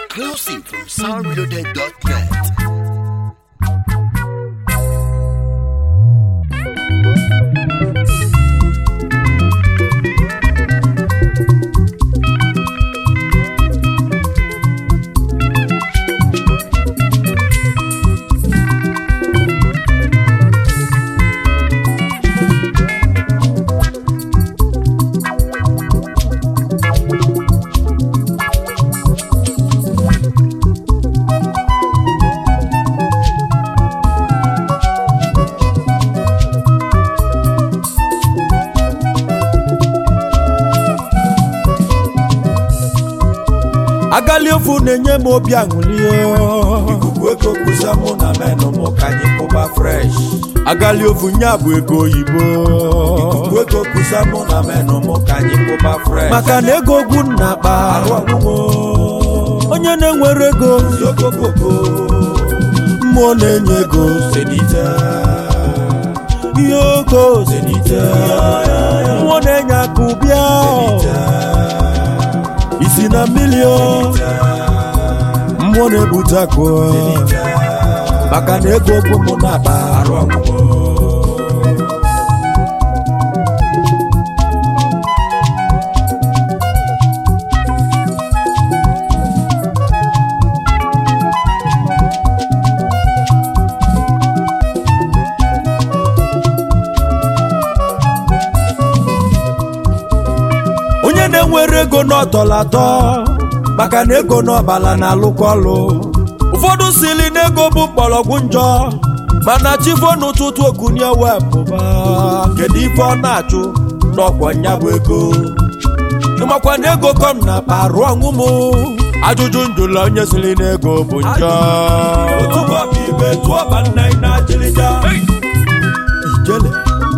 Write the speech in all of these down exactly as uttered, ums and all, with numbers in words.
Exclusive from sound reloaded dot net. Agali ofu nenye mo bi anwulio ikuku eko kusa mo na meno mo kanyi koba fresh agali ofu nyabu ego yibo ikuku eko kusa mo na meno mo kanyi koba fresh maka na ego gu na pa arwamumo onye na nwere ego yokokoko mo nenye ego senita yoko senita mo nenya kubia isi na million mwone butako maka na ego bụ mụ na ba onye na-enwere ego n'ọtọlatọ maka na ego n'ọbala na alụkọlụ ụfọdụ sili na ego bụ mkpọrọgwụ njọ mana chifo n'ụtụtụ okunye wepụba kedu ife ọ na-achụ n'ọkwa nya bụ ego ịmakwa na ego kọm na parụ ọṅụmụ ajụjụ njụla onye sili na ego bụ njọ ibe tụọba nna ị na-achịlịja ijele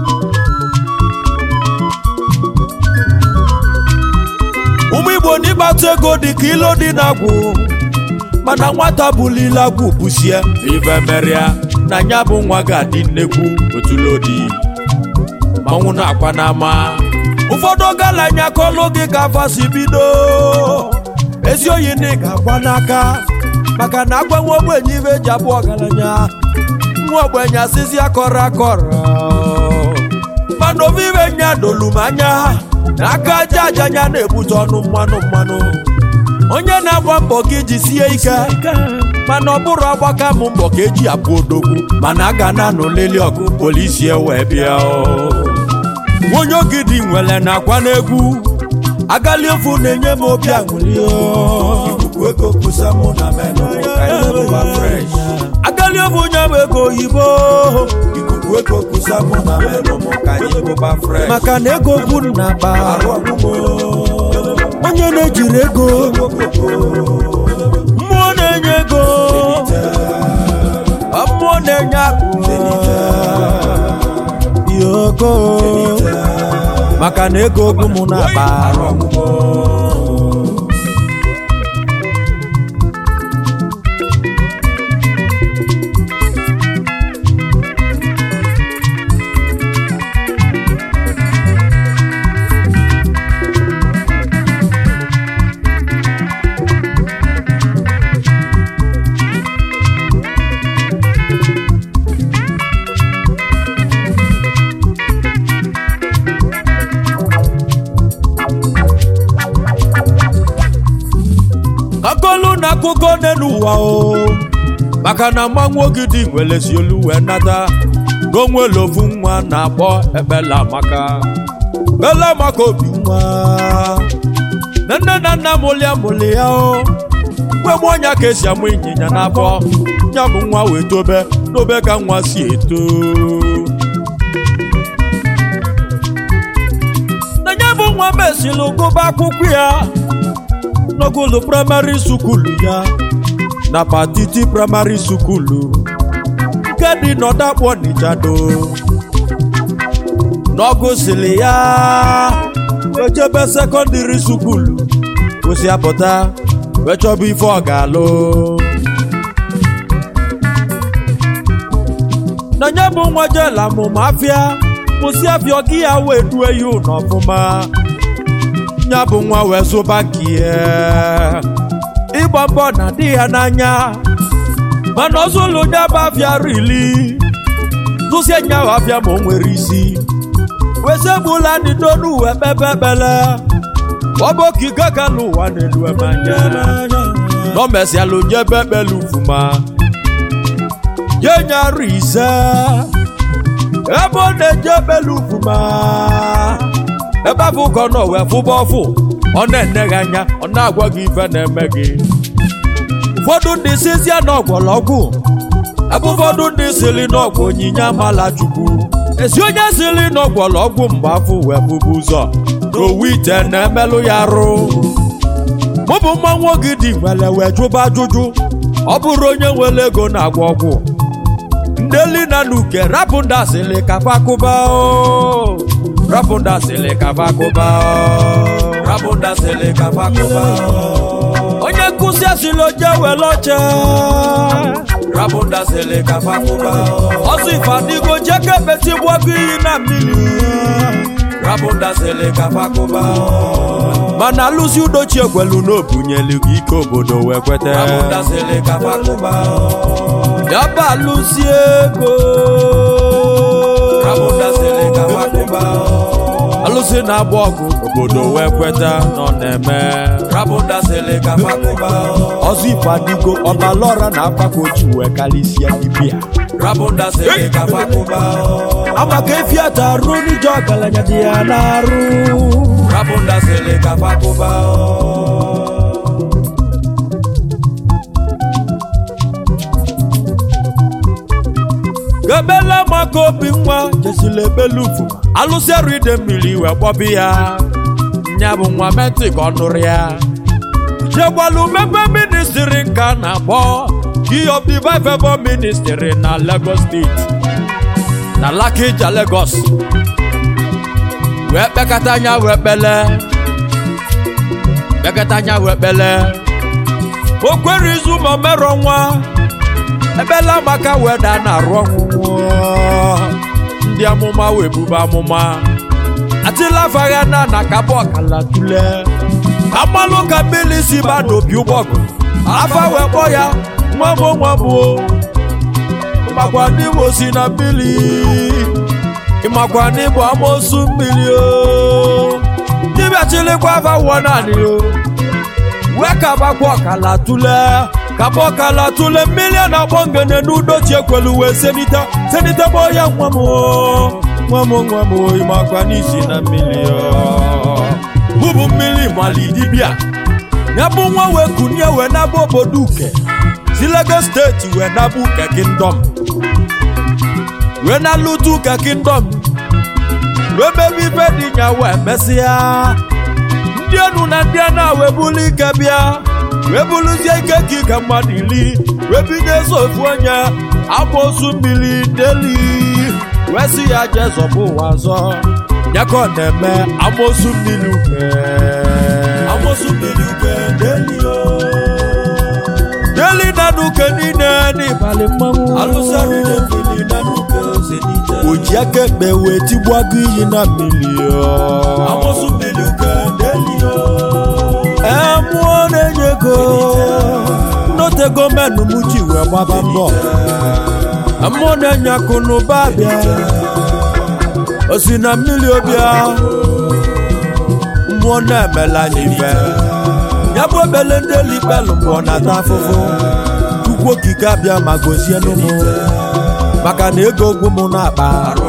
ụmụ Igbo n'ịgbata ego dị ka ilo dị n'agwụ mana nwata bulila agwụ busie ife meria na nya bụ nwa ga-adị nnekwu otulodi manwụ na-akwa n'ama ụfọdụ gala anya kọlụ gị ka afọ si bido ezi oyi na ị ga-agba n'aka maka na agbanwe ogbenye ibe ji abụ ọgaranya nwa ogbenye asịzi akọrọ akọrọ mana obi ibe nya dolumanya aka aja aja anya na-ebute ọnụ mmanụ mmanụ onye na-agba mbọ ka iji sie ike mana ọ bụrụ agbaka m mbọ ka eji abụ odogwu mana a ga na n'olili ọgụ polisi ewee bịa onye ogidi nwere na-akwa n'egwu agali ofu na-enye m obi aṅụrị ikuku ego kusa mụ na meno agali ofu nye m ego oyibo ego kusa mụ na meno mụ ka anyị gụba fresh maka na ego bụ na ba onye na-ejiri ego mmụọ na-enye ego mmụọ na-enye akụ yoko maka na ego bụ mụ na ba akọlụ na akụkọ n'elu ụwa o maka na mmanwụ ogidi nwere si olu wee nata gonwere ofu nwa na-akpọ ekpela maka ekpela maka obi nwa na nne na nna mụlịa mụlị ya o mgbe m ọnya ka esi amụ ịnyịnya n'afọ ya bụ nwa wee tobe tobe ka nwa si eto na ya bụ nwa mesịrị gụba akwụkwọ ya n'ogulu primary school ya na Patiti primary school nke dị n'Ọdakpọ n'Ijado n'ọgụsịrị ya wechebe secondary school kwụsị apụta wechọba ife ọ ga-alụ na nye bụ nwa jela mụmụ afịa kwụsị afịa ọgị ya wee due ya ụnọ ọfụma nya bụ nwa wee zụba nke ya ịgba mbọ na dị ya n'anya mana ọzụlụ nyaba afịa rili tụsie nyawa afịa ma o nwere isi wesegbula ndị donu uwe kpekpekpele ọbọkike ka n'ụwa n'elu emanya nọ mesialụ nyebe ekpele ufuma yenyarụ ise ebe ọ na-eje ekpele ufuma ebe afọ ụkọ nọ wee fụba ọfụ ọ na-ene gị anya ọ na-agwa gị ife na-eme gị ụfọdụ ndị sizie n'ọgwọlọgwụ ebe ụfọdụ ndị sili n'ọgwụ onyinye amala chukwu ezi onye sili n'ọgwọlọgwụ mgbe afọ wee bụbu ụzọ n'owu ite na-emelụ ya arụ mụ bụ mmanwụ ogidi nwere wee jụba ajụjụ ọ bụrụ onye nwere ego na-agwọ ọgwụ ndeli na nuke rapụ ndị asịlị kafa kụba rapụ ndị asịlị kafa kụba rapụ ndị asịlị kafa kụba onye nkụzi asịlị oje were oche rapụ ndị asịlị kafa kụba ọsọ ifadigo jeke beti gwago iyi na mmiri rapụ ndị asịlị kafa kụba mana alụsi udochi egwelu n'obunyelu gị ike obodo wee kwete rapụ ndị asịlị kafa kụba yaba alụsi ego rapụ ndị asịlị kafa kụba alụsi na-agba ọgụ obodo wee kweta nọ na-eme rapụ ndị asịlị kafa kụba ọzọ ifadigo ọbalọra na akwakoji wee kalisia dibịa rapụ ndị asịlị kafa kụba amaka efi atarụ n'ije ọgaranya dị ya n'arụ rapụ ndị asịlị kafa kụba gebela maka obi nwa jesila ebelufu alụsịarụ ide mmiri wee gbọbi ya nya bụ nwa metị ka ọ nụrụ ya jegwalu mebe ministri nka na-akpọ key of the Bible ministry na Lagos State na Lakija Lagos wee kpekata anya wee kpele kpekata anya wee kpele o kwere izu ma merọ nwa ebela maka weda na-arụ ọnwụnwụ ndị amụma wee bube amụma atịla fagha na na kaba ọkala tule amalụ ka mmiri si bada obi ụgbọgụ afa wee kpọ ya nwabụ nwabụ ịmakwa n'Imo si na mmiri ịmakwa n'Imo amosu mmiri o dibịa chilikwa afa wụọ naanị o wee kabakwa ọkala tule kaba ọkala tule mmiri a na-akpọ ngene n'udochi ekwelu wee senita senita gbọ ya nwa m nwa m nwa m ịmakwa n'isi na mmiri bụbụ mmiri mali dibịa ya bụ nwa wee kunie wee nabụ obodo uke si Lagos steeti wee nabụ uke kingdom wee nalụtụ uke kingdom wee mebe ife dị nya wee mesịa ndị enu na ndị ana wee bulu ike bịa wee buluzie ike ka ike mmadụ iri wee binye eze ofu onye amosu mmiri deli wee si ya jee zọbụ ụwa ọzọ ya ka ọ na-eme amosu mmiri uke amosu mmiri uke deli o deli na nuke niile n'ịbalị mmanwụ alụsarị deli na nuke zenite oji aka ekpe wee tigbuago iyi na mmiri o amosu mmiri uke deli o emụọ na-enye ego n'otego menu m ji wee gbaba mbọ emụọ na-enye akụ n'ụba bịa o si na mmiri obịa mmụọ na-emela n'ife ya bụ obele ndị elikpelụ mbụ na-ata afụfụ Chukwu okike abịa ma gozie n'ụmụ maka na ego ogwu m na-akpa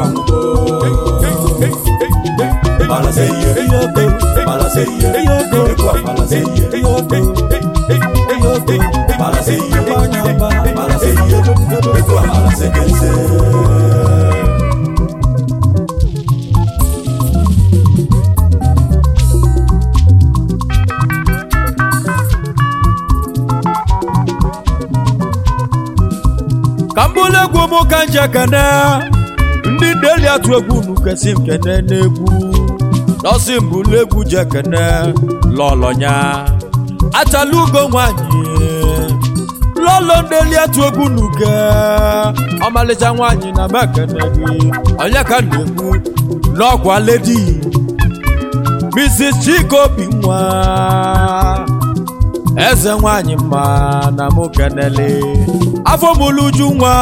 kambule egwu m ka nje kene ndị deli atụ egwu n'ukesi nkene n'egwu nọsi mbulu egwu je kene lọlọnya achala ugo nwanyị lọlọ deli atụ egwu n'uke ọmalịcha nwanyị na mekene gị onye ka na-egwu n'ọkwa ledi Missus Chikobi nwa eze nwanyị mma na mụ kenele afọ mụluju nwa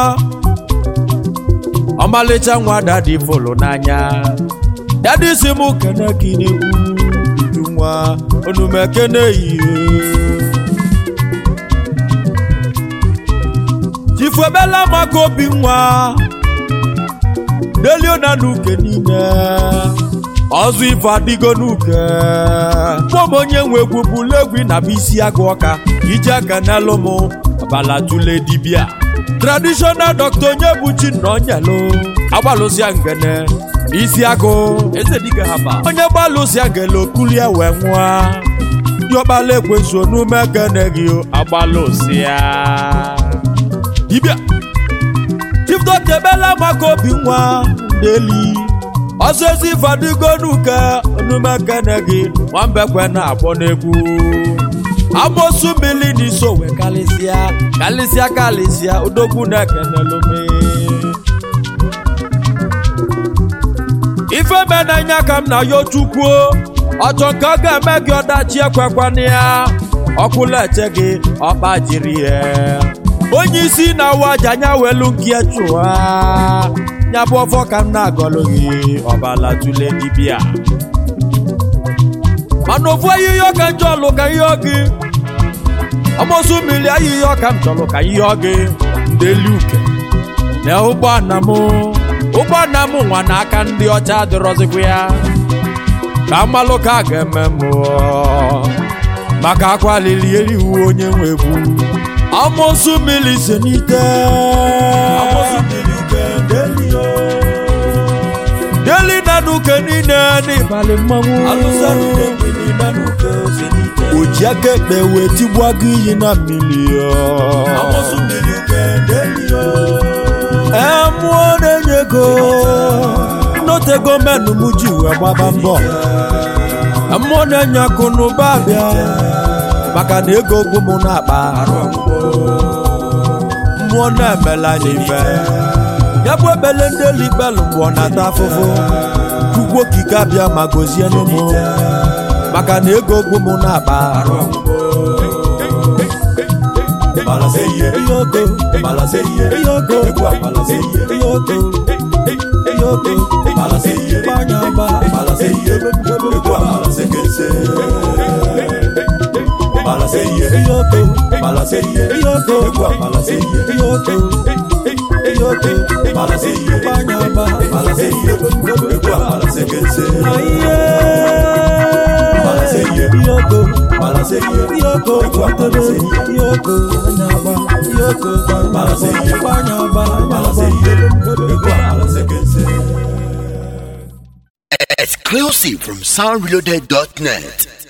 ọmalịcha nwa dadi folo n'anya dadi si mụ kene gị n'egwu uju nwa onumekene ihe Chifuebela maka obi nwa delio na nuke niile ọzọ ife adịgo nuke mụọm onye nwe egwu bụlụ egwu na bụ isi agụ ọka ije aka n'alụ m ọbala tule dibịa traditional doctor onye bụ chi na onyelu agbalụsịa ngene isi agụ eze dịga haba onye gbalụsịa ngele okulie wee nwa dị ọkpala ekwesu n'ume gene gị agbalụsịa dibịa Chief Doctor Ebela maka obi nwa deli ọsọ ezi fadigo nuke onume gene gị nwambekwe na-akpọ n'egwu amosu mmili n'iso we kalịsịa kalịsịa kalịsịa odogwu na-ekenelume ife menanya ka m na yo chukwu ọchọ nke ọ ga-eme gị ọdachi ekwekwana ya ọkụleche gị ọkpa jiri ya onye isi na-awa aja anya welu nke chụwa ya bụ ọfọ ka m na-agọlụ gị ọbala tule dibịa mana ofu ahịhịa ọka m chọlụ ka ihe gị amosu mmiri ahịhịa ọka m chọlụ ka ihe gị ndeli uke na ụgbọala m ụgbọala m nwa n'aka ndị ọcha adịrọzikwa ya ka mmalụ ka a ga-eme m maka akwa lili eri uwe onye nwe egwu amosu mmiri si n'ike deli na nuke niile n'ịbalị mmanwụ oji aka ekpe wee tigbuo gị iyi na mmiri ee mmụọ na-enye ego nnotego menụ m ji wee gbaba mbọ mmụọ na-enye akụ n'ụba abịa maka na ego ogwu m na-akpa mmụọ na-emela anyị ife ya bụ ebele ndị elibelu mgbe ọ na-ata afụfụ Chukwu okike abịa ma gozie n'ụmụ maka na ego ogwu m na-akpa Exclusive from sound reloaded dot net.